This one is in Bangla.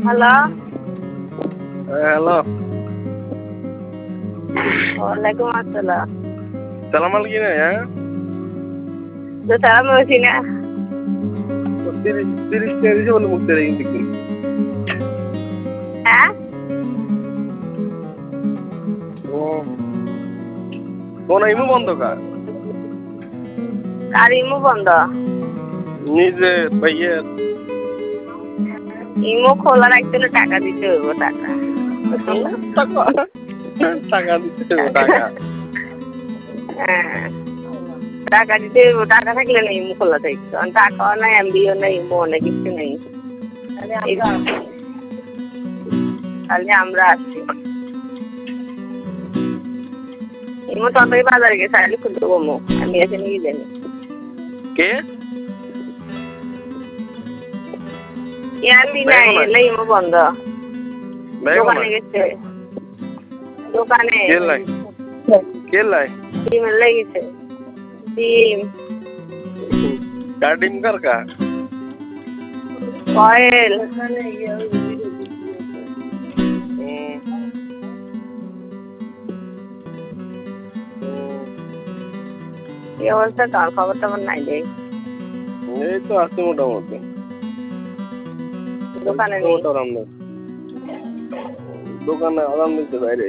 হ্যালো। হ্যালো। ওয়ালাইকুম আসসালাম। সালাম আলাইকুম হ্যাঁ। তো সালাম বলছি না। 30 টাকা দিয়েছে বলে মুখ তেড়ে কিন্তু। হ্যাঁ? কোন ইমু বন্ধ কার? কার ইমো বন্ধ? নিজে ভাইয়ের। ইমো খোলা রাখতে হলে টাকা দিতে হইব টাকা। টাকা দিতে হবে টাকা। হ্যাঁ, টাকা দিতে হইব, টাকা থাকলে না ইমো খোলা থাকতো। টাকাও নাই, এমবিও নাই, ইমো নেই, কিছু নেই। খালি আমরা আছি। ইমো ততই বাজারে গেছে, আগে খুলতে বমো। আমি এসে নিয়ে জানি। কে? ইয়ান্দি নাই, এলে ইমো বন্ধ। দোকানে গেছে। দোকানে। কে লাই? ডিম লেগেছে। ডিম। কার ডিম কার কা? কয়েল। কি অবস্থা, তোর খবর টবর নাই রে? এই তো আছে মোটামুটি। দোকানে দোকানে আরাম দিতে বাইরে।